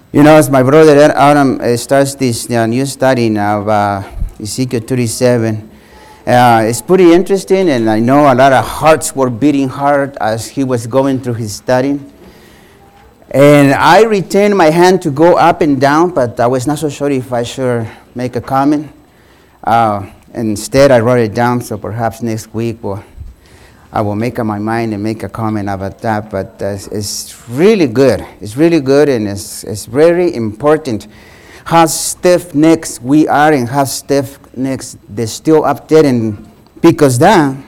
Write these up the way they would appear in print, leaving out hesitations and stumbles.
As my brother Adam starts this new study now of Ezekiel 37, it's pretty interesting, and I know a lot of hearts were beating hard as he was going through his study. And I retained my hand to go up and down, but I was not so sure if I should make a comment. Instead, I wrote it down, so perhaps next week I will make up my mind and make a comment about that. But it's really good. It's really good, and it's very important how stiff-necked we are and how stiff-necked they're still up there. And because that,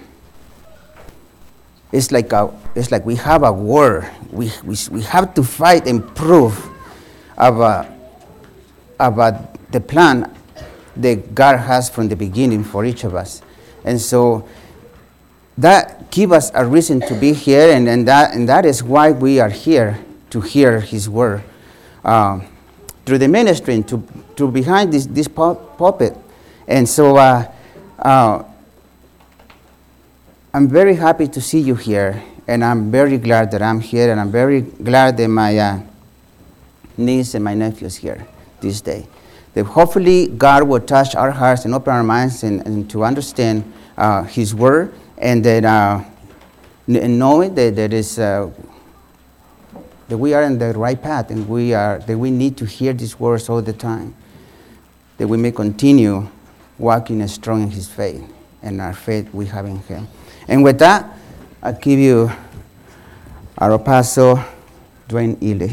it's like we have a war. We have to fight and prove about the plan that God has from the beginning for each of us. And so that gives us a reason to be here, and that is why we are here, to hear His word through the ministry and to behind this pulpit. And so I'm very happy to see you here, and I'm very glad that I'm here, and I'm very glad that my niece and my nephew's here this day. That hopefully God will touch our hearts and open our minds and to understand His word, and that knowing that we are in the right path, and that we need to hear these words all the time, that we may continue walking strong in His faith and our faith we have in Him. And with that, I give you our apostle, Dwayne Ely.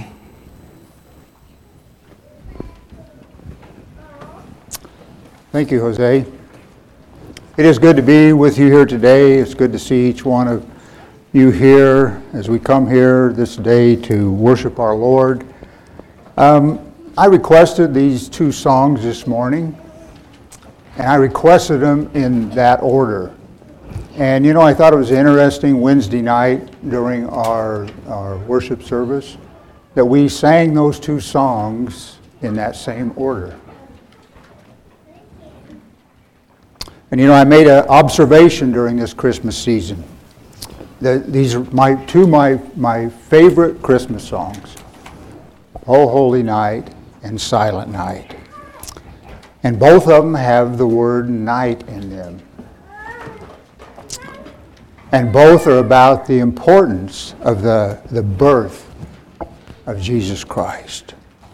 Thank you, Jose. It is good to be with you here today. It's good to see each one of you here as we come here this day to worship our Lord. I requested these two songs this morning, and I requested them in that order. And I thought it was interesting Wednesday night during our worship service that we sang those two songs in that same order. And I made an observation during this Christmas season that these are two of my favorite Christmas songs, "O Holy Night" and "Silent Night." And both of them have the word night in them. And both are about the importance of the birth of Jesus Christ.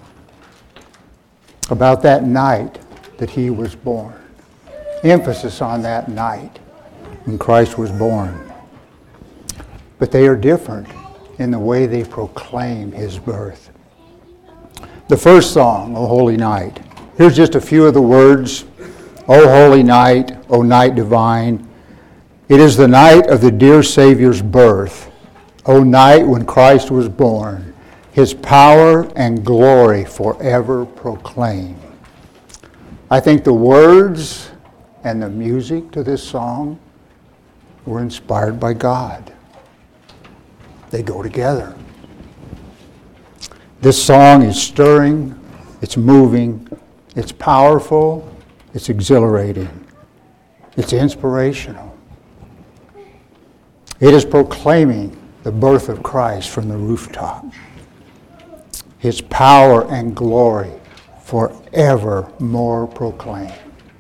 About that night that He was born. Emphasis on that night when Christ was born. But they are different in the way they proclaim His birth. The first song, "O Holy Night," here's just a few of the words. "O holy night, O night divine, it is the night of the dear Savior's birth. O night when Christ was born, His power and glory forever proclaim." I think the words and the music to this song were inspired by God. They go together. This song is stirring, it's moving, it's powerful, it's exhilarating, it's inspirational. It is proclaiming the birth of Christ from the rooftop. His power and glory forevermore proclaimed.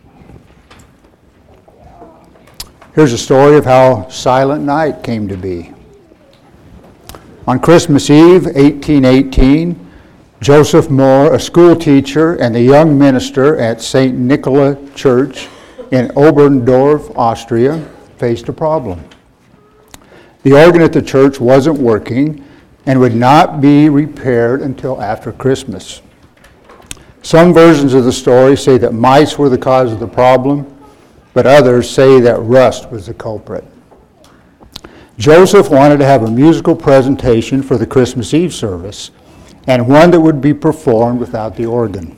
Here's a story of how Silent Night came to be. On Christmas Eve, 1818, Joseph Moore, a school teacher and a young minister at St. Nicola Church in Oberndorf, Austria, faced a problem. The organ at the church wasn't working and would not be repaired until after Christmas. Some versions of the story say that mice were the cause of the problem, but others say that rust was the culprit. Joseph wanted to have a musical presentation for the Christmas Eve service, and one that would be performed without the organ.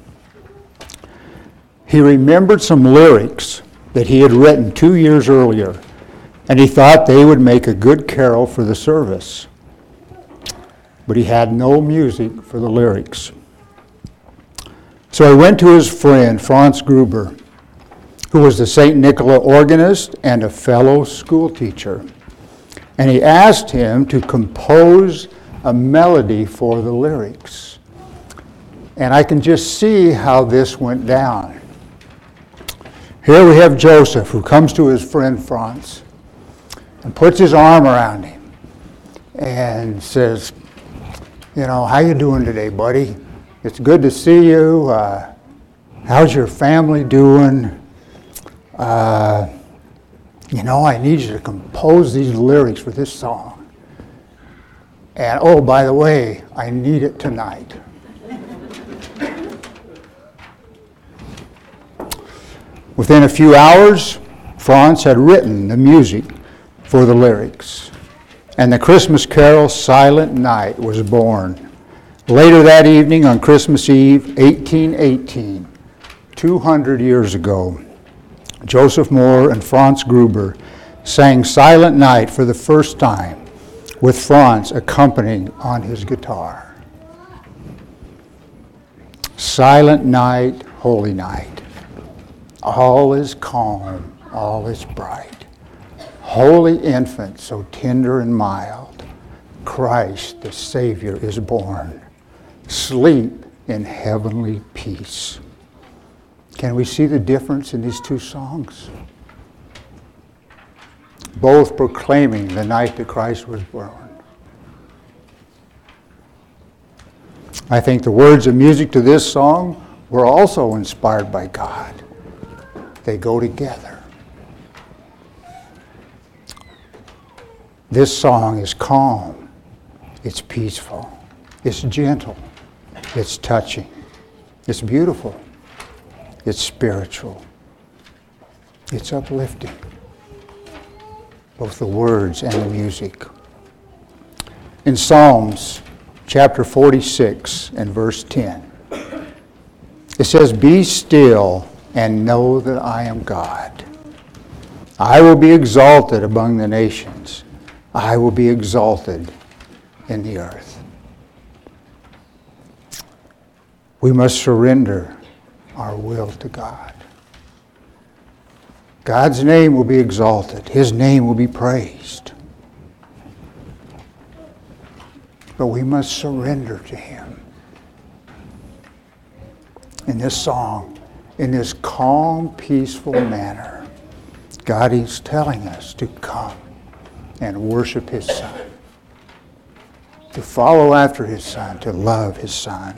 He remembered some lyrics that he had written 2 years earlier, and he thought they would make a good carol for the service. But he had no music for the lyrics. So he went to his friend, Franz Gruber, who was the St. Nicola organist and a fellow school teacher. And he asked him to compose a melody for the lyrics. And I can just see how this went down. Here we have Joseph, who comes to his friend Franz and puts his arm around him and says, how you doing today, buddy? It's good to see you. How's your family doing? I need you to compose these lyrics for this song. And, oh, by the way, I need it tonight. Within a few hours, Franz had written the music for the lyrics, and the Christmas carol Silent Night was born. Later that evening, on Christmas Eve, 1818, 200 years ago, Joseph Mohr and Franz Gruber sang Silent Night for the first time, with Franz accompanying on his guitar. Silent night, holy night. All is calm, all is bright. Holy infant, so tender and mild, Christ the Savior is born. Sleep in heavenly peace. Can we see the difference in these two songs? Both proclaiming the night that Christ was born. I think the words of music to this song were also inspired by God. They go together. This song is calm, it's peaceful, it's gentle, it's touching, it's beautiful, it's spiritual, it's uplifting. Both the words and the music. In Psalms chapter 46 and verse 10, it says, "Be still and know that I am God. I will be exalted among the nations. I will be exalted in the earth." We must surrender our will to God. God's name will be exalted. His name will be praised. But we must surrender to Him. In this song, in this calm, peaceful manner, God is telling us to come and worship His Son, to follow after His Son, to love His Son.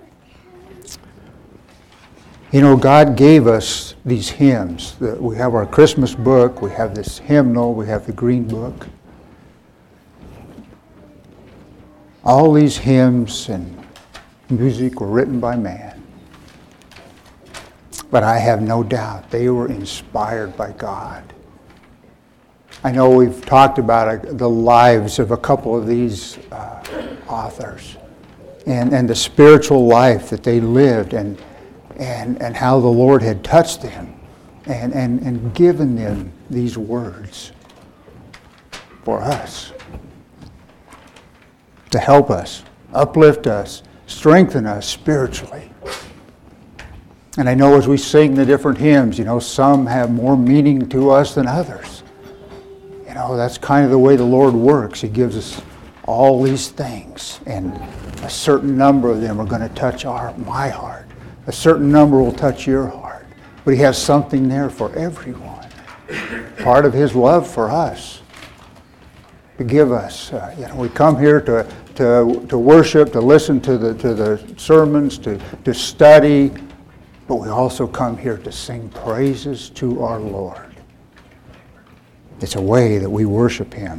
God gave us these hymns. We have our Christmas book, we have this hymnal, we have the green book. All these hymns and music were written by man. But I have no doubt they were inspired by God. I know we've talked about the lives of a couple of these authors and the spiritual life that they lived and how the Lord had touched them and given them these words for us to help us, uplift us, strengthen us spiritually. And I know as we sing the different hymns, some have more meaning to us than others. That's kind of the way the Lord works. He gives us all these things, and a certain number of them are going to touch my heart. A certain number will touch your heart. But He has something there for everyone. Part of His love for us. To give us, we come here to worship, to listen to the sermons, to study, but we also come here to sing praises to our Lord. It's a way that we worship Him.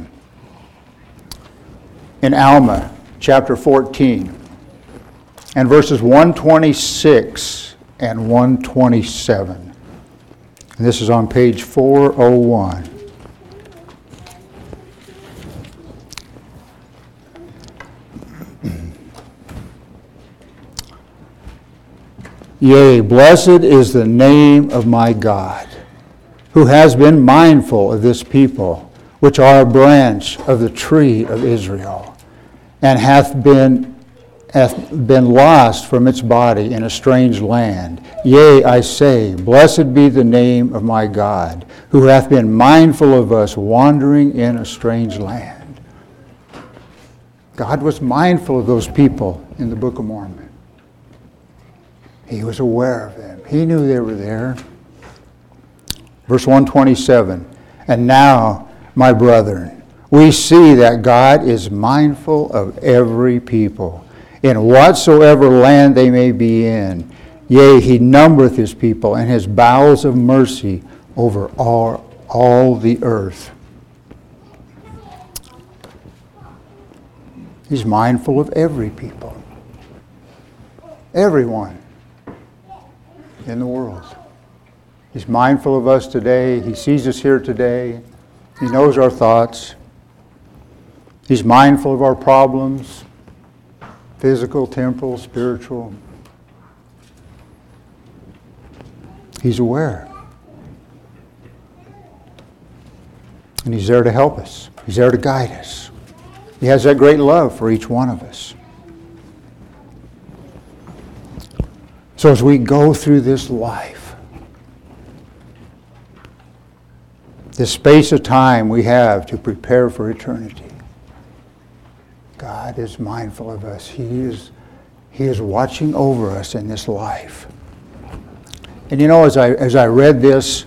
In Alma, chapter 14, and verses 126 and 127. And this is on page 401. Yea, blessed is the name of my God, who has been mindful of this people, which are a branch of the tree of Israel, and hath been lost from its body in a strange land. Yea, I say, blessed be the name of my God, who hath been mindful of us wandering in a strange land. God was mindful of those people in the Book of Mormon. He was aware of them. He knew they were there. Verse 127, and now, my brethren, we see that God is mindful of every people, in whatsoever land they may be in. Yea, he numbereth his people, and his bowels of mercy over all the earth. He's mindful of every people. Everyone in the world. He's mindful of us today. He sees us here today. He knows our thoughts. He's mindful of our problems, physical, temporal, spiritual. He's aware. And He's there to help us. He's there to guide us. He has that great love for each one of us. So as we go through this life, this space of time we have to prepare for eternity, God is mindful of us. He is watching over us in this life. And as I read this,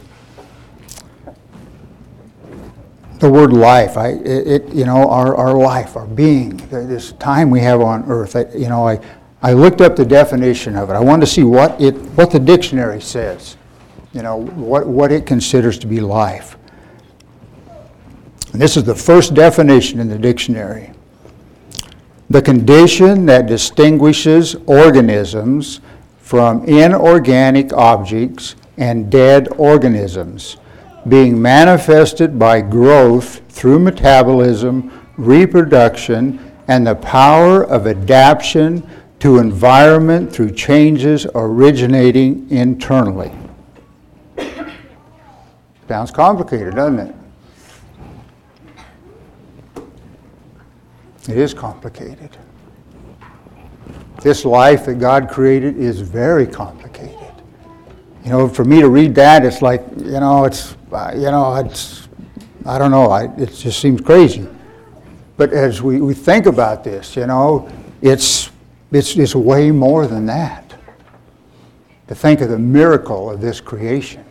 the word life, our life, our being, this time we have on earth, I looked up the definition of it. I wanted to see what the dictionary says, what it considers to be life. And this is the first definition in the dictionary. The condition that distinguishes organisms from inorganic objects and dead organisms, being manifested by growth through metabolism, reproduction, and the power of adaptation to environment through changes originating internally. Sounds complicated, doesn't it? It is complicated. This life that God created is very complicated. For me to read that, it's like, I don't know, it just seems crazy. But as we think about this, it's way more than that. To think of the miracle of this creation.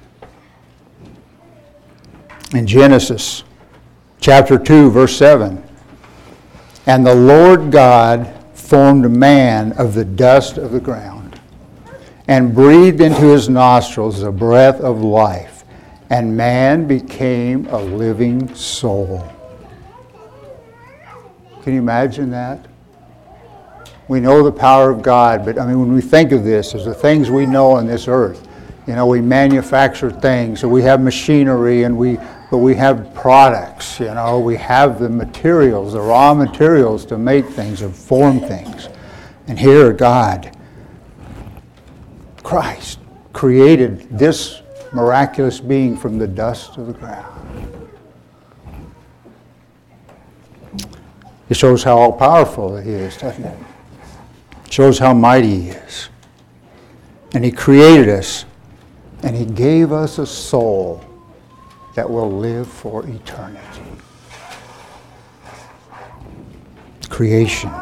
In Genesis chapter 2, verse 7, and the Lord God formed man of the dust of the ground, and breathed into his nostrils the breath of life, and man became a living soul. Can you imagine that? We know the power of God, but when we think of this as the things we know on this earth, we manufacture things, so we have machinery, but we have products, we have the materials, the raw materials to make things and form things. And here God, Christ, created this miraculous being from the dust of the ground. It shows how all-powerful He is, doesn't it? It shows how mighty He is. And He created us, and He gave us a soul that will live for eternity. Creation.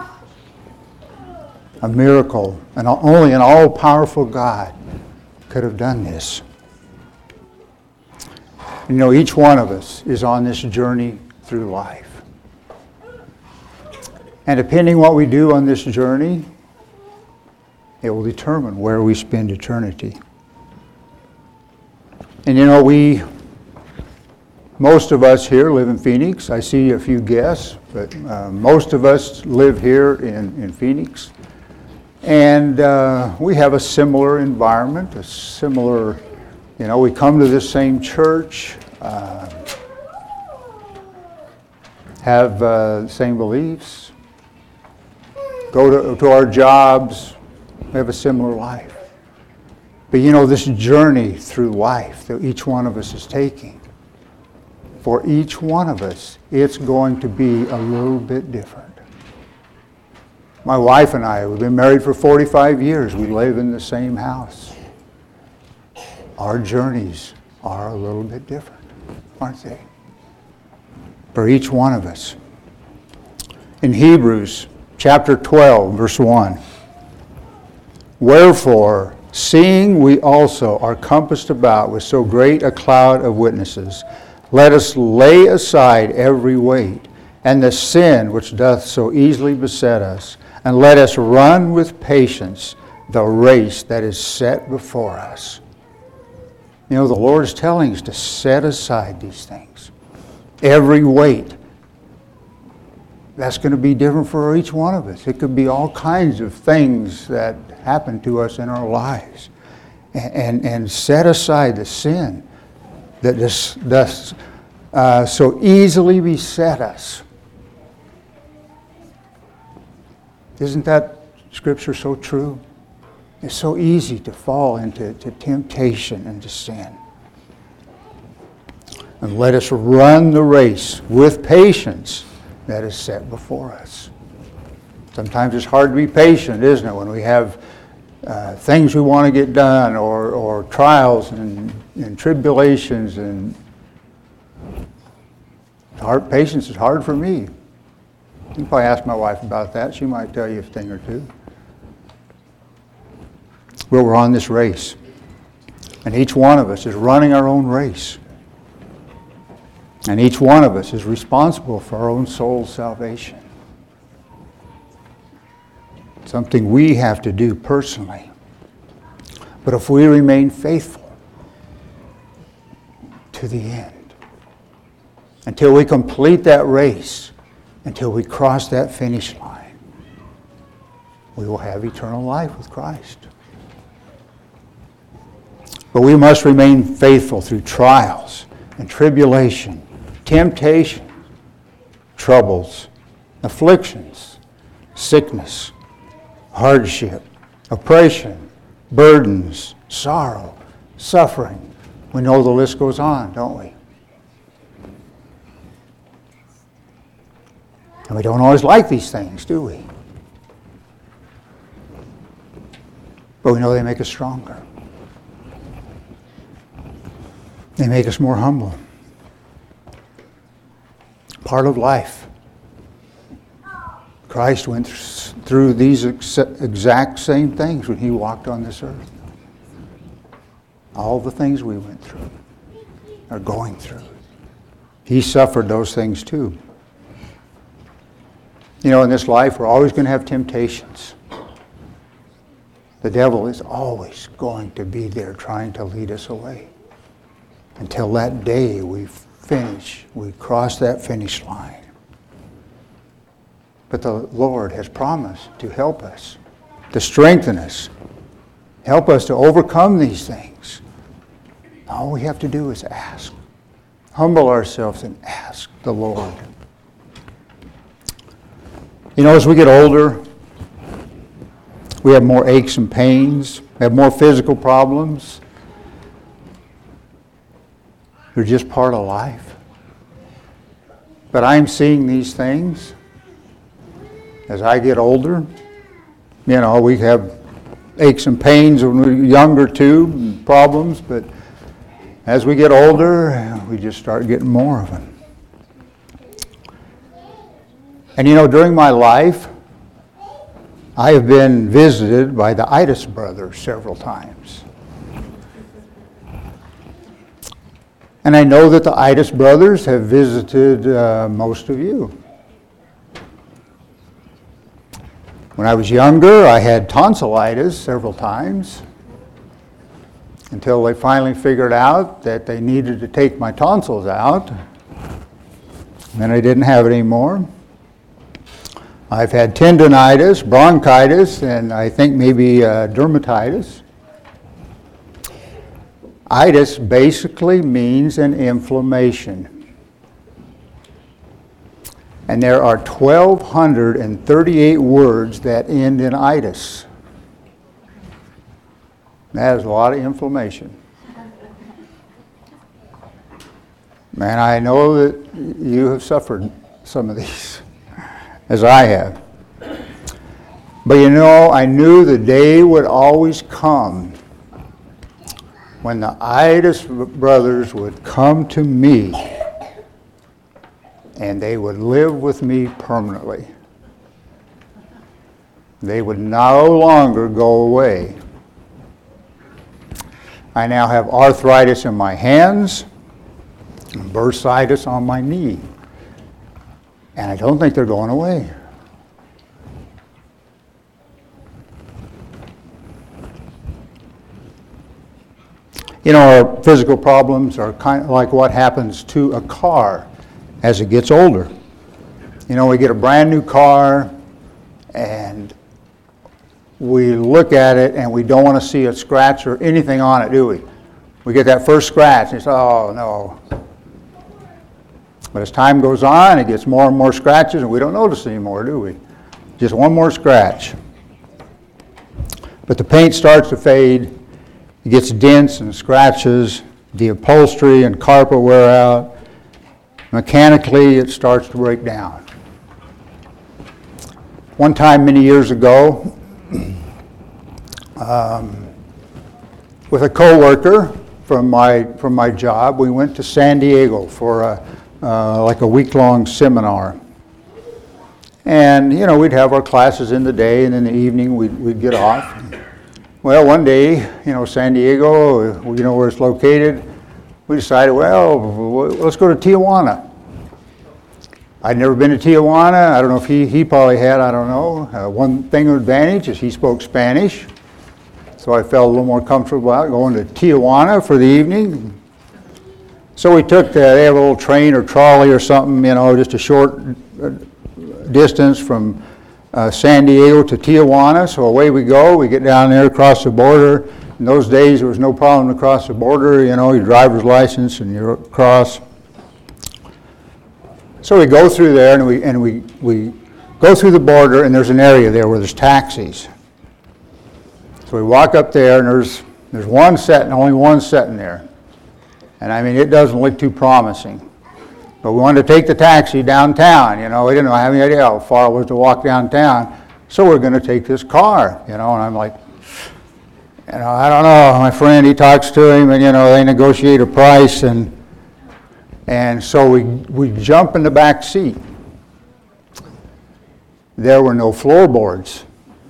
A miracle, and only an all-powerful God could have done this. Each one of us is on this journey through life. And depending what we do on this journey, it will determine where we spend eternity. And most of us here live in Phoenix. I see a few guests, but most of us live here in Phoenix. And we have a similar environment, a similar, we come to this same church, have the same beliefs, go to our jobs, we have a similar life. But this journey through life that each one of us is taking, for each one of us, it's going to be a little bit different. My wife and I, we've been married for 45 years. We live in the same house. Our journeys are a little bit different, aren't they? For each one of us. In Hebrews chapter 12, verse 1, wherefore, Seeing we also are compassed about with so great a cloud of witnesses, let us lay aside every weight and the sin which doth so easily beset us, and let us run with patience the race that is set before us. You know, the Lord is telling us to set aside these things. Every weight. That's going to be different for each one of us. It could be all kinds of things that happen to us in our lives. And set aside the sin that does so easily beset us. Isn't that scripture so true? It's so easy to fall into temptation and to sin. And let us run the race with patience that is set before us. Sometimes it's hard to be patient, isn't it, when we have things we want to get done, or trials and tribulations, and patience is hard for me. You can probably ask my wife about that. She might tell you a thing or two. But we're on this race, and each one of us is running our own race. And each one of us is responsible for our own soul's salvation. Something we have to do personally. But if we remain faithful to the end, until we complete that race, until we cross that finish line, we will have eternal life with Christ. But we must remain faithful through trials and tribulation, temptation, troubles, afflictions, sickness, hardship, oppression, burdens, sorrow, suffering. We know the list goes on, don't we? And we don't always like these things, do we? But we know they make us stronger. They make us more humble. Part of life. Christ went through these exact same things when he walked on this earth. All the things we went through, are going through. He suffered those things too. You know, in this life, we're always going to have temptations. The devil is always going to be there trying to lead us away. Until that day we cross that finish line. But the Lord has promised to help us, to strengthen us, help us to overcome these things. All we have to do is ask. Humble ourselves and ask the Lord. You know, as we get older, we have more aches and pains, we have more physical problems. They're just part of life. But I'm seeing these things as I get older. You know, we have aches and pains when we're younger too, and problems, but as we get older, we just start getting more of them. And you know, during my life, I have been visited by the Itis brothers several times. And I know that the Itis brothers have visited most of you. When I was younger, I had tonsillitis several times until they finally figured out that they needed to take my tonsils out. And then I didn't have it anymore. I've had tendinitis, bronchitis, and I think maybe dermatitis. Itis basically means an inflammation. And there are 1,238 words that end in itis. That is a lot of inflammation. Man, I know that you have suffered some of these, as I have. But you know, I knew the day would always come when the Itis brothers would come to me and they would live with me permanently. They would no longer go away. I now have arthritis in my hands and bursitis on my knee. And I don't think they're going away. You know, our physical problems are kind of like what happens to a car as it gets older. You know, we get a brand new car and we look at it and we don't want to see a scratch or anything on it, do we? We get that first scratch and it's, oh no. But as time goes on, it gets more and more scratches and we don't notice anymore, do we? Just one more scratch. But the paint starts to fade. It gets dents and scratches. The upholstery and carpet wear out. Mechanically, it starts to break down. One time many years ago, with a coworker from my job, we went to San Diego for like a week-long seminar. And, you know, we'd have our classes in the day, and in the evening we'd get off. Well, one day, you know, San Diego, you know where it's located, we decided, well, let's go to Tijuana. I'd never been to Tijuana. I don't know if he probably had, I don't know. One thing of advantage is he spoke Spanish. So I felt a little more comfortable about going to Tijuana for the evening. So we took, they have a little train or trolley or something, you know, just a short distance from San Diego to Tijuana. So away we go. We get down there, across the border. In those days, there was no problem to cross the border, you know, your driver's license and you're across. So we go through there and we go through the border, and there's an area there where there's taxis. So we walk up there, and there's one setting, only one setting there. And I mean, it doesn't look too promising. But we wanted to take the taxi downtown, you know. We didn't have any idea how far it was to walk downtown. So we're going to take this car, you know. And I'm like, you know, I don't know. My friend, he talks to him, and, you know, they negotiate a price. And so we jump in the back seat. There were no floorboards.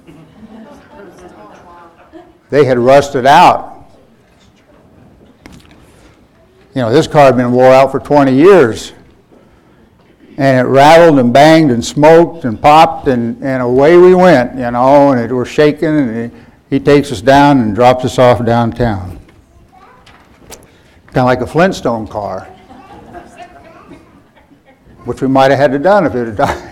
They had rusted out. You know, this car had been wore out for 20 years. And it rattled and banged and smoked and popped, and away we went, you know, and it was shaking, and he takes us down and drops us off downtown. Kind of like a Flintstone car, which we might have had to done if it had died.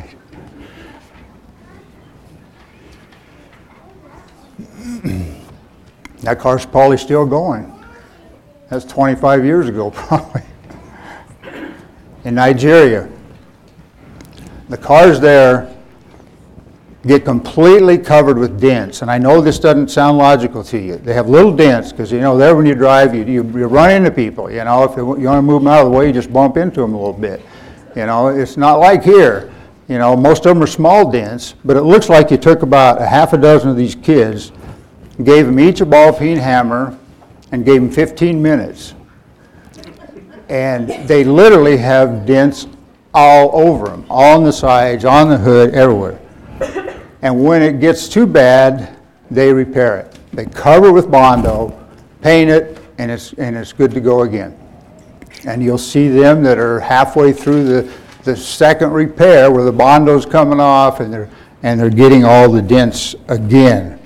That car's probably still going. That's 25 years ago, probably. In Nigeria, the cars there get completely covered with dents. And I know this doesn't sound logical to you. They have little dents because, you know, there when you drive, you run into people. You know, if you want to move them out of the way, you just bump into them a little bit. You know, it's not like here. You know, most of them are small dents, but it looks like you took about a half a dozen of these kids, gave them each a ball-peen hammer, and gave them 15 minutes. And they literally have dents all over them, all on the sides, on the hood, everywhere. And when it gets too bad, they repair it. They cover it with Bondo, paint it, and it's good to go again. And you'll see them that are halfway through the second repair where the Bondo's coming off and they're getting all the dents again.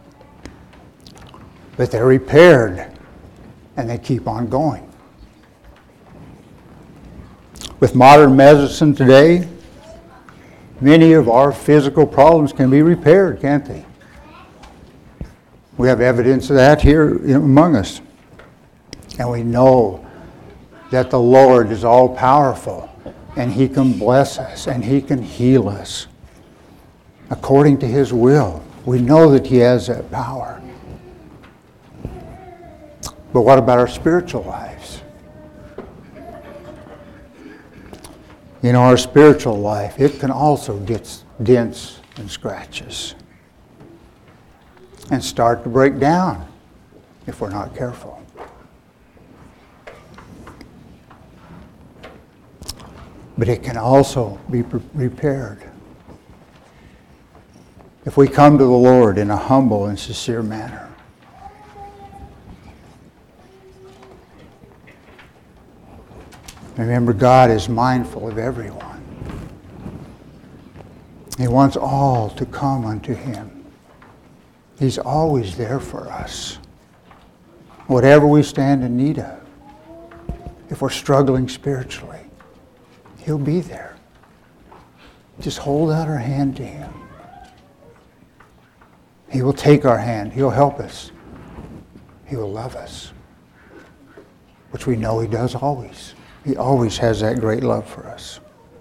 But they're repaired and they keep on going. With modern medicine today, many of our physical problems can be repaired, can't they? We have evidence of that here among us. And we know that the Lord is all powerful and He can bless us and He can heal us according to His will. We know that He has that power. But what about our spiritual lives? In our spiritual life, it can also get dents and scratches and start to break down if we're not careful. But it can also be repaired if we come to the Lord in a humble and sincere manner. Remember, God is mindful of everyone. He wants all to come unto Him. He's always there for us. Whatever we stand in need of, if we're struggling spiritually, He'll be there. Just hold out our hand to Him. He will take our hand. He'll help us. He will love us, which we know He does always. He always has that great love for us.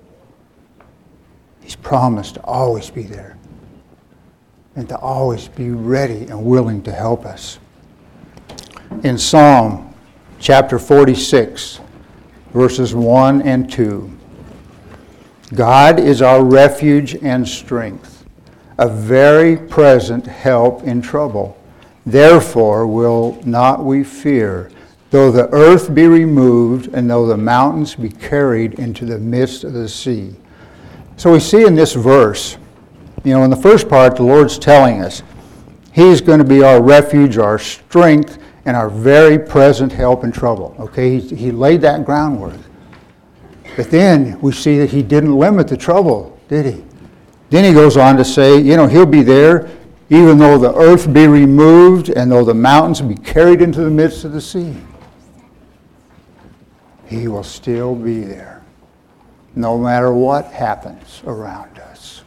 He's promised to always be there and to always be ready and willing to help us. In Psalm chapter 46, verses 1 and 2, God is our refuge and strength, a very present help in trouble. Therefore will not we fear, though the earth be removed, and though the mountains be carried into the midst of the sea. So we see in this verse, in the first part, the Lord's telling us He's going to be our refuge, our strength, and our very present help in trouble. Okay, He laid that groundwork. But then we see that He didn't limit the trouble, did He? Then He goes on to say, He'll be there even though the earth be removed and though the mountains be carried into the midst of the sea. He will still be there, no matter what happens around us.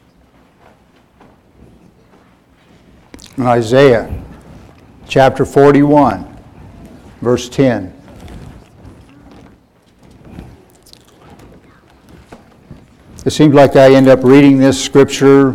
In Isaiah chapter 41, verse 10. It seems like I end up reading this scripture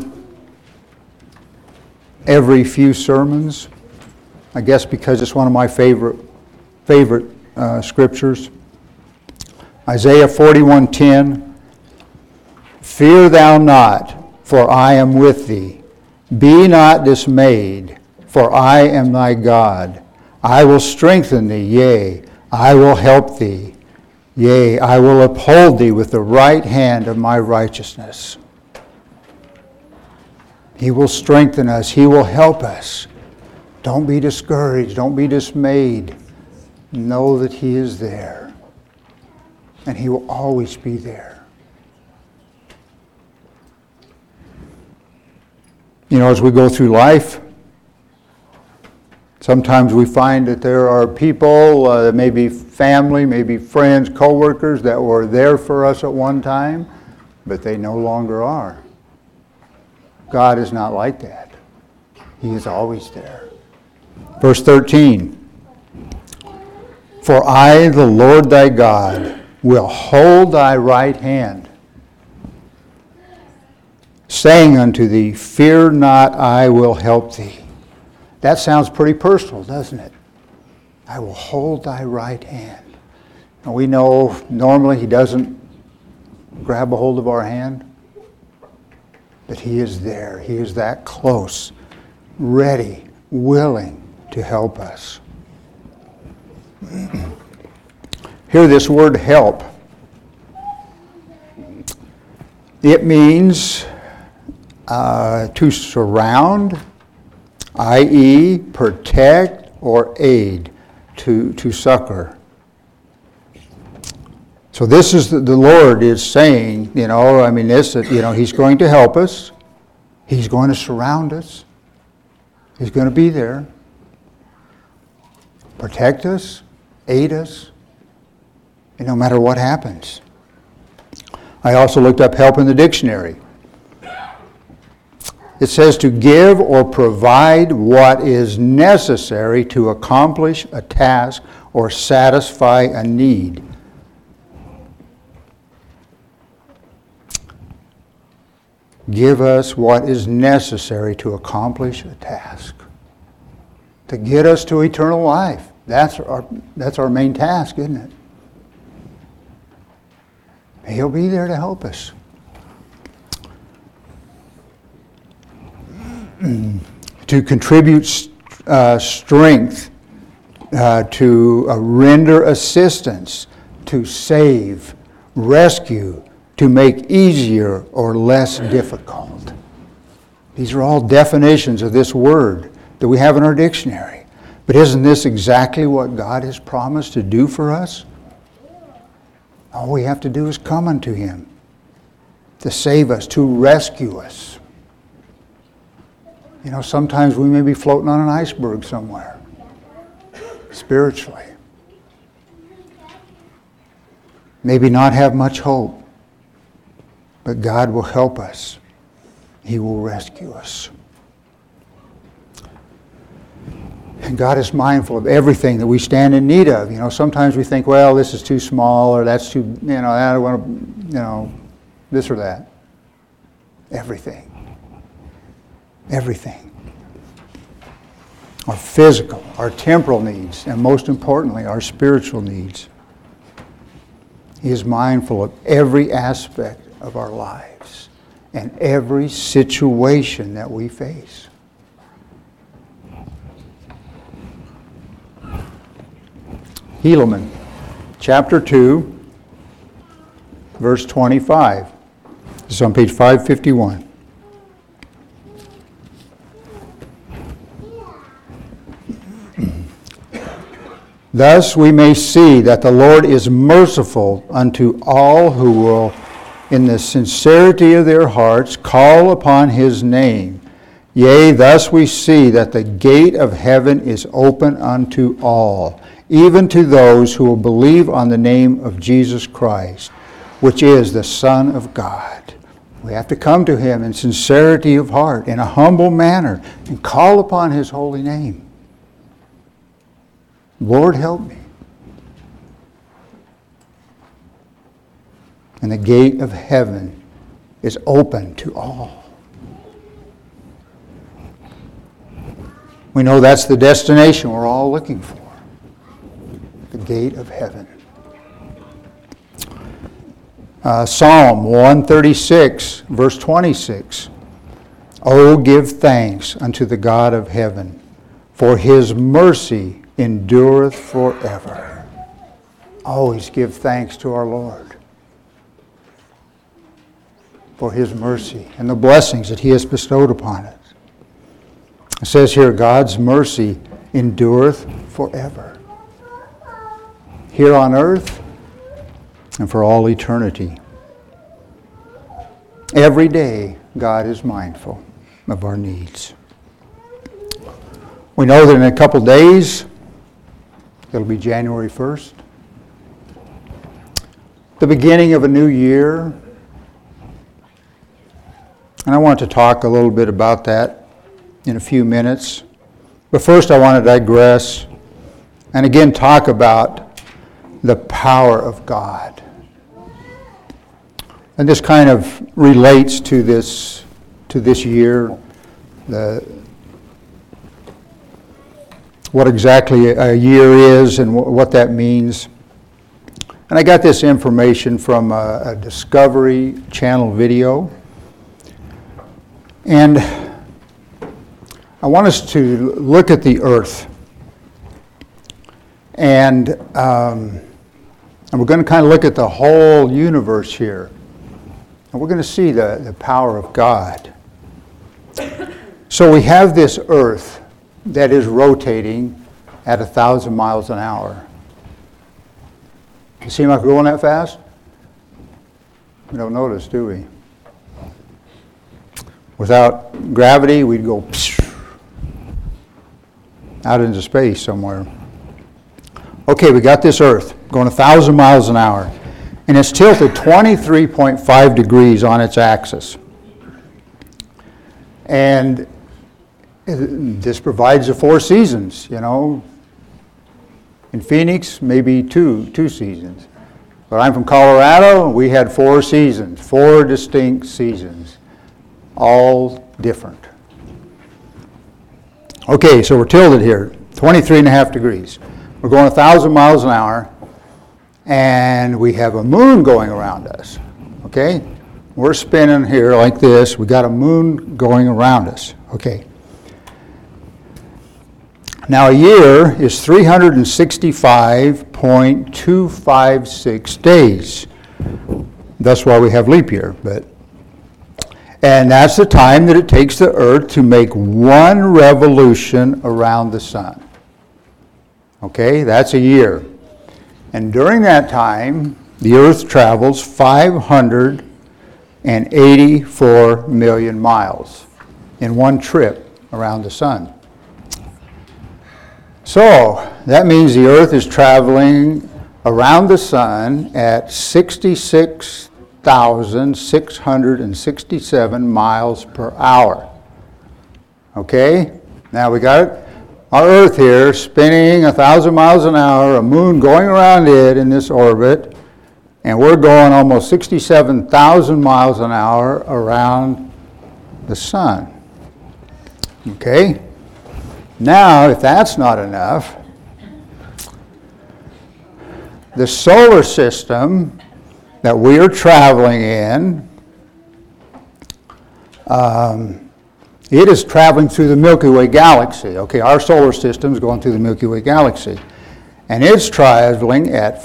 every few sermons. I guess because it's one of my favorite scriptures. Isaiah 41:10. Fear thou not, for I am with thee. Be not dismayed, for I am thy God. I will strengthen thee, yea, I will help thee. Yea, I will uphold thee with the right hand of my righteousness. He will strengthen us. He will help us. Don't be discouraged. Don't be dismayed. Know that He is there. And He will always be there. As we go through life, sometimes we find that there are people, maybe family, maybe friends, co-workers that were there for us at one time, but they no longer are. God is not like that. He is always there. Verse 13. For I, the Lord thy God, will hold thy right hand, saying unto thee, fear not, I will help thee. That sounds pretty personal, doesn't it? I will hold thy right hand. And we know normally He doesn't grab a hold of our hand, but He is there. He is that close, ready, willing to help us. Hear this word help. It means to surround, i.e. protect or aid, to succor. So this is the Lord is saying, He's going to help us. He's going to surround us. He's going to be there. Protect us, aid us, and no matter what happens. I also looked up help in the dictionary. It says to give or provide what is necessary to accomplish a task or satisfy a need. Give us what is necessary to accomplish a task. To get us to eternal life. That's our main task, isn't it? He'll be there to help us. To contribute strength, to render assistance, to save, rescue, to make easier or less difficult. These are all definitions of this word that we have in our dictionary. But isn't this exactly what God has promised to do for us? All we have to do is come unto Him to save us, to rescue us. You know, sometimes we may be floating on an iceberg somewhere, spiritually. Maybe not have much hope, but God will help us. He will rescue us. And God is mindful of everything that we stand in need of. You know, sometimes we think, well, this is too small, or that's too, I don't want to, this or that. Everything. Everything. Our physical, our temporal needs, and most importantly, our spiritual needs. He is mindful of every aspect of our lives and every situation that we face. Helaman, chapter 2, verse 25. This is on page 551. Thus we may see that the Lord is merciful unto all who will, in the sincerity of their hearts, call upon His name. Yea, thus we see that the gate of heaven is open unto all, even to those who will believe on the name of Jesus Christ, which is the Son of God. We have to come to Him in sincerity of heart, in a humble manner, and call upon His holy name. Lord, help me. And the gate of heaven is open to all. We know that's the destination we're all looking for. The gate of heaven. Psalm 136, verse 26. Oh, give thanks unto the God of heaven, for His mercy endureth forever. Always give thanks to our Lord for His mercy and the blessings that He has bestowed upon us. It says here, God's mercy endureth forever. Here on earth and for all eternity. Every day, God is mindful of our needs. We know that in a couple days, it'll be January 1st. The beginning of a new year. And I want to talk a little bit about that in a few minutes. But first I want to digress and again talk about the power of God. And this kind of relates to this year, what exactly a year is and what that means. And I got this information from a Discovery Channel video. And I want us to look at the earth. And we're going to kind of look at the whole universe here. And we're going to see the power of God. So we have this earth that is rotating at 1,000 miles an hour. You seem like we're going that fast? We don't notice, do we? Without gravity, we'd go out into space somewhere. Okay, we got this earth going 1,000 miles an hour. And it's tilted 23.5 degrees on its axis. And this provides the 4 seasons, In Phoenix, maybe two seasons. But I'm from Colorado, and we had 4 seasons, 4 distinct seasons, all different. Okay, so we're tilted here, 23.5 degrees. We're going 1,000 miles an hour, and we have a moon going around us, okay? We're spinning here like this. We got a moon going around us, okay? Now, a year is 365.256 days. That's why we have leap year. And that's the time that it takes the Earth to make 1 revolution around the sun. Okay, that's a year. And during that time, the Earth travels 584 million miles in one trip around the sun. So that means the Earth is traveling around the sun at 66,667 miles per hour. Okay? Now we got our Earth here spinning 1,000 miles an hour, a moon going around it in this orbit, and we're going almost 67,000 miles an hour around the sun. Okay? Now, if that's not enough, the solar system that we are traveling in, it is traveling through the Milky Way galaxy. Okay, our solar system is going through the Milky Way galaxy. And it's traveling at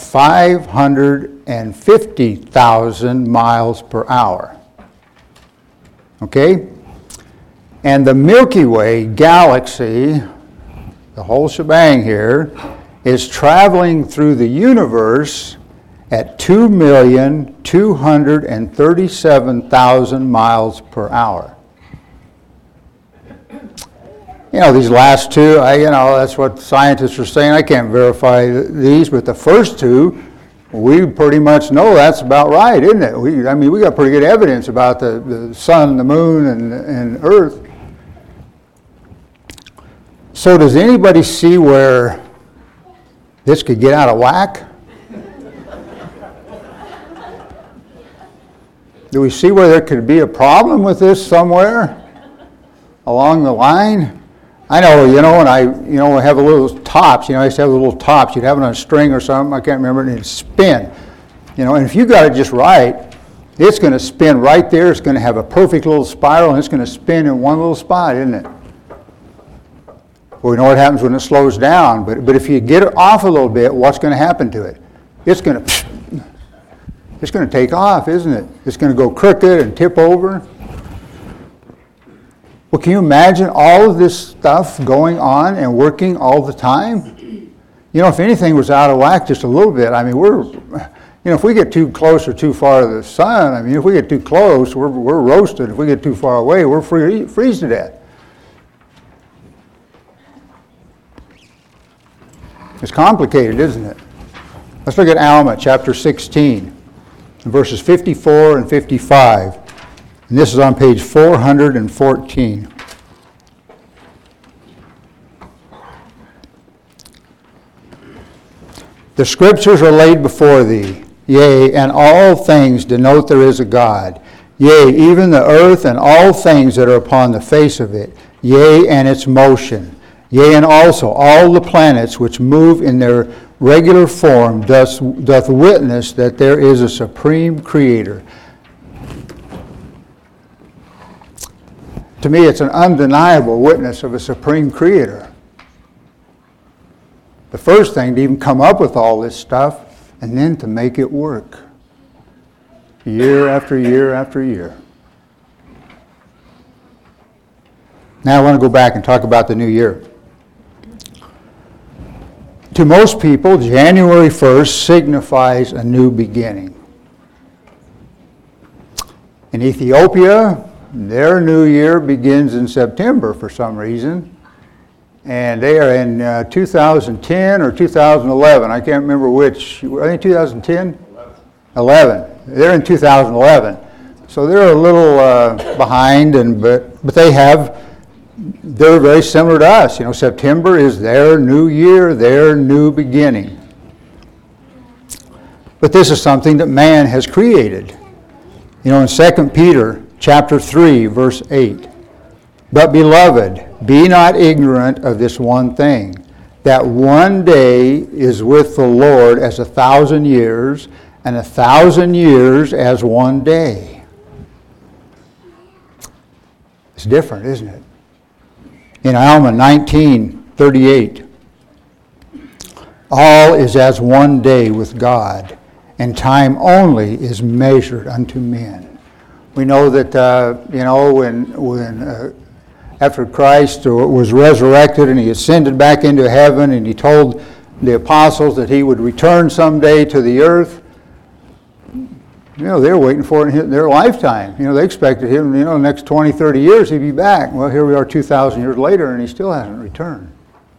550,000 miles per hour. Okay? And the Milky Way galaxy, the whole shebang here, is traveling through the universe at 2,237,000 miles per hour. You know, these last two, that's what scientists are saying. I can't verify these, but the first two, we pretty much know that's about right, isn't it? We got pretty good evidence about the sun, the moon, and Earth. So does anybody see where this could get out of whack? Do we see where there could be a problem with this somewhere along the line? I know, when we have a little tops, I used to have little tops. You'd have it on a string or something, I can't remember, and it'd spin. And if you got it just right, it's going to spin right there. It's going to have a perfect little spiral, and it's going to spin in one little spot, isn't it? Well, we know what happens when it slows down, but if you get it off a little bit, what's going to happen to it? It's going to take off, isn't it? It's going to go crooked and tip over. Well, can you imagine all of this stuff going on and working all the time? If anything was out of whack just a little bit, if we get too close or too far to the sun, if we get too close, we're roasted. If we get too far away, we're freeze to death. It's complicated, isn't it? Let's look at Alma, chapter 16, verses 54 and 55. And this is on page 414. The scriptures are laid before thee, yea, and all things denote there is a God. Yea, even the earth and all things that are upon the face of it, yea, and its motion. Yea, and also all the planets which move in their regular form doth witness that there is a supreme creator. To me, it's an undeniable witness of a supreme creator. The first thing to even come up with all this stuff, and then to make it work. Year after year after year. Now I want to go back and talk about the new year. To most people, January 1st signifies a new beginning. In Ethiopia, their new year begins in September for some reason. And they are in 2010 or 2011. I can't remember which. I think 2010? 11. They're in 2011. So they're a little behind, but they're very similar to us. September is their new year, their new beginning. But this is something that man has created. In 2 Peter chapter 3, verse 8, but beloved, be not ignorant of this one thing, that one day is with the Lord as 1,000 years, and 1,000 years as one day. It's different, isn't it? In Alma 19:38, all is as one day with God, and time only is measured unto men. We know that, when after Christ was resurrected and he ascended back into heaven and he told the apostles that he would return someday to the earth, they were waiting for it in their lifetime. They expected him, the next 20, 30 years he'd be back. Well, here we are 2,000 years later and he still hasn't returned.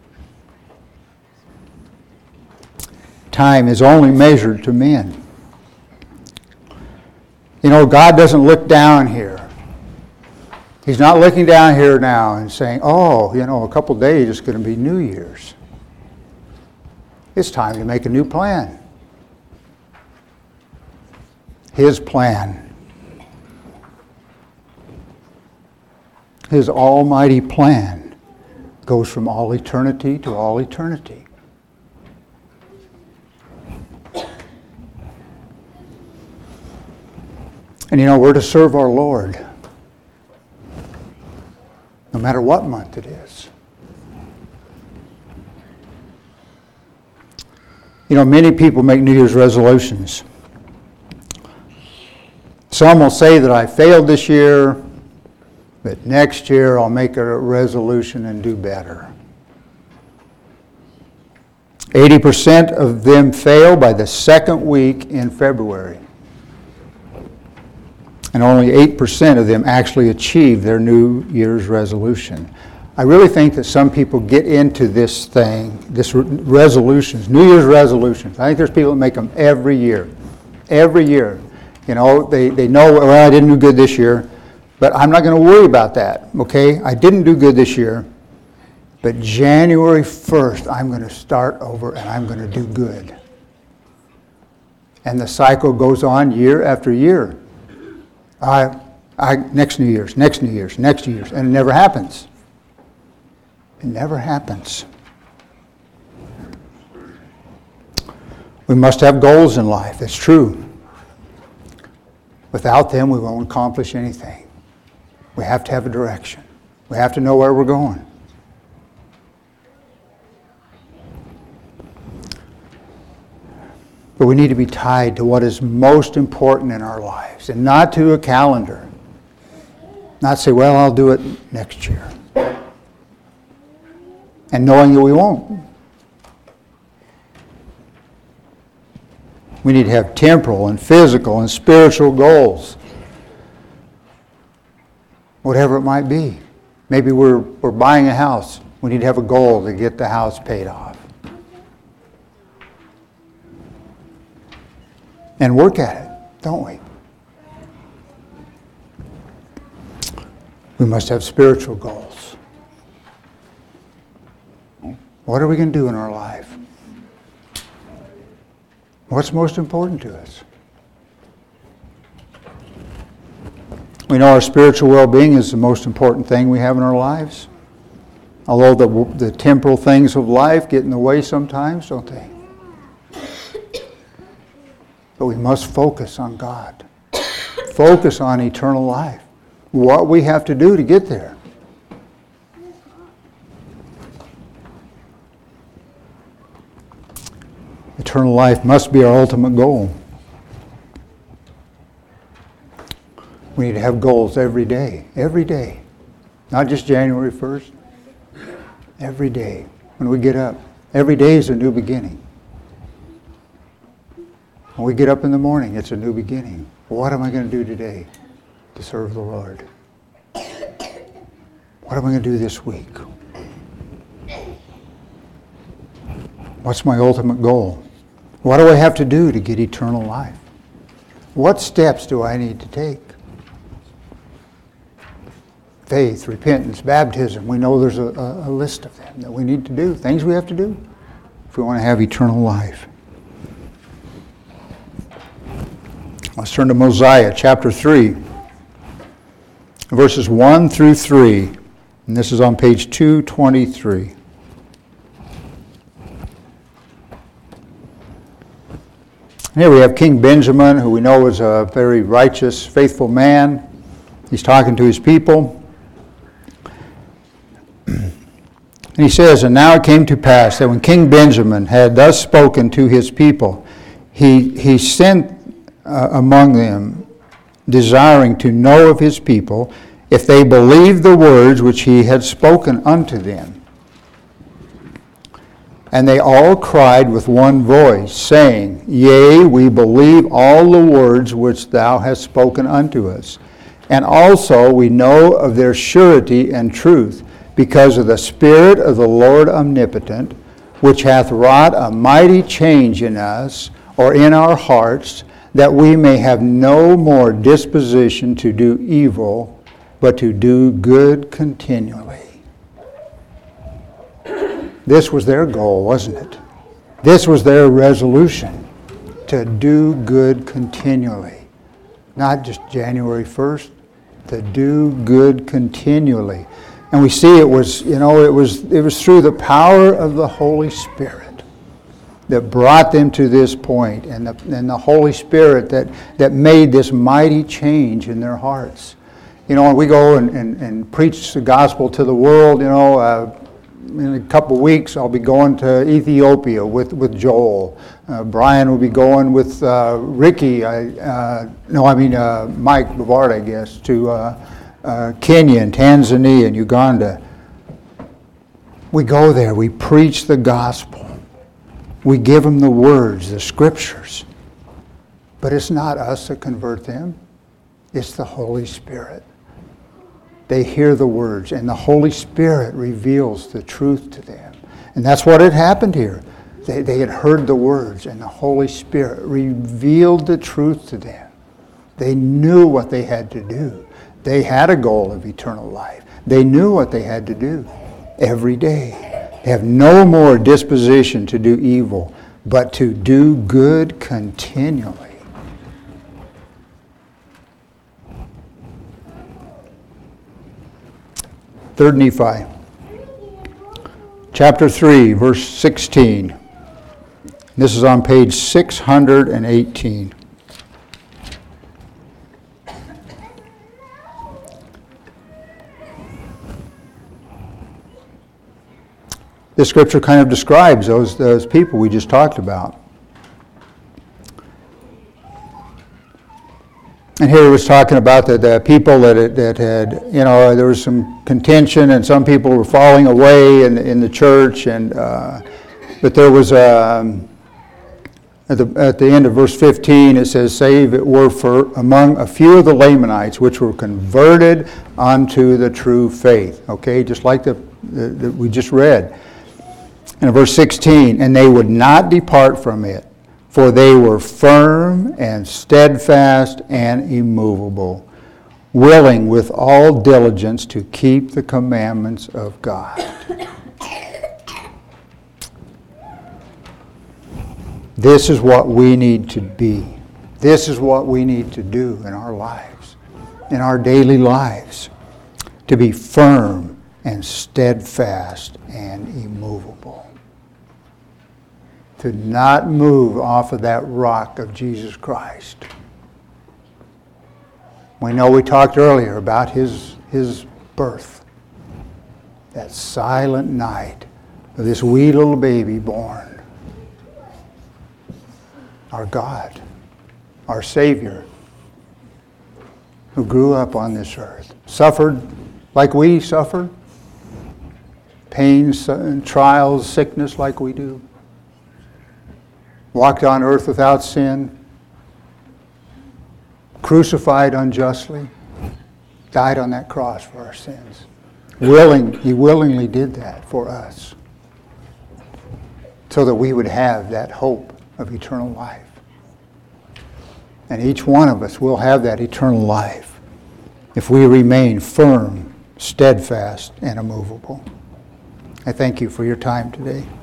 Time is only measured to men. God doesn't look down here. He's not looking down here now and saying, a couple days it's going to be New Year's. It's time to make a new plan. His plan. His almighty plan goes from all eternity to all eternity. And we're to serve our Lord no matter what month it is. Many people make New Year's resolutions. Some will say that I failed this year, but next year I'll make a resolution and do better. 80% of them fail by the second week in February. And only 8% of them actually achieve their New Year's resolution. I really think that some people get into this thing, resolutions, New Year's resolutions. I think there's people that make them every year. Every year. They know, well, I didn't do good this year, but I'm not going to worry about that, okay? I didn't do good this year, but January 1st, I'm going to start over and I'm going to do good. And the cycle goes on year after year. Next New Year's, and it never happens. It never happens. We must have goals in life, that's true. Without them, we won't accomplish anything. We have to have a direction. We have to know where we're going. But we need to be tied to what is most important in our lives and not to a calendar. Not say, well, I'll do it next year. And knowing that we won't. We need to have temporal and physical and spiritual goals. Whatever it might be. Maybe we're buying a house. We need to have a goal to get the house paid off. And work at it, don't we? We must have spiritual goals. What are we going to do in our life? What's most important to us? We know our spiritual well-being is the most important thing we have in our lives. Although the temporal things of life get in the way sometimes, don't they? But we must focus on God. Focus on eternal life. What we have to do to get there. Eternal life must be our ultimate goal. We need to have goals every day. Every day. Not just January 1st. Every day. When we get up. Every day is a new beginning. When we get up in the morning, it's a new beginning. What am I going to do today to serve the Lord? What am I going to do this week? What's my ultimate goal? What do I have to do to get eternal life? What steps do I need to take? Faith, repentance, baptism. We know there's a list of them that we need to do, things we have to do if we want to have eternal life. Let's turn to Mosiah chapter 3, verses 1 through 3. And this is on page 223. Here we have King Benjamin, who we know is a very righteous, faithful man. He's talking to his people. And he says, "And now it came to pass that when King Benjamin had thus spoken to his people, he sent among them, desiring to know of his people, if they believed the words which he had spoken unto them. And they all cried with one voice, saying, Yea, we believe all the words which thou hast spoken unto us. And also we know of their surety and truth, because of the Spirit of the Lord omnipotent, which hath wrought a mighty change in us, or in our hearts, that we may have no more disposition to do evil, but to do good continually. This was their goal, wasn't it? This was their resolution, to do good continually. Not just January 1st, to do good continually. And we see it was through the power of the Holy Spirit that brought them to this point, and the Holy Spirit that made this mighty change in their hearts. And we go and preach the gospel to the world. In a couple of weeks, I'll be going to Ethiopia with Joel. Brian will be going with Ricky. Mike Bavard, I guess, to Kenya and Tanzania and Uganda. We go there. We preach the gospel. We give them the words, the scriptures. But it's not us that convert them. It's the Holy Spirit. They hear the words, and the Holy Spirit reveals the truth to them. And that's what had happened here. They had heard the words, and the Holy Spirit revealed the truth to them. They knew what they had to do. They had a goal of eternal life. They knew what they had to do every day. They have no more disposition to do evil, but to do good continually. Third Nephi, chapter 3, verse 16. This is on page 618. This scripture kind of describes those people we just talked about. And here he was talking about the people that had, there was some contention, and some people were falling away in the church, but there was at the end of verse 15 it says, "Save it were for among a few of the Lamanites which were converted unto the true faith." Okay, just like the we just read. And in verse 16, "And they would not depart from it, for they were firm and steadfast and immovable, willing with all diligence to keep the commandments of God." This is what we need to be. This is what we need to do in our lives, in our daily lives, to be firm and steadfast and immovable. To not move off of that rock of Jesus Christ. We know we talked earlier about his birth. That silent night of this wee little baby born. Our God, our Savior, who grew up on this earth, suffered like we suffer, pains and trials, sickness like we do, walked on earth without sin, crucified unjustly, died on that cross for our sins. He willingly did that for us so that we would have that hope of eternal life. And each one of us will have that eternal life if we remain firm, steadfast, and immovable. I thank you for your time today.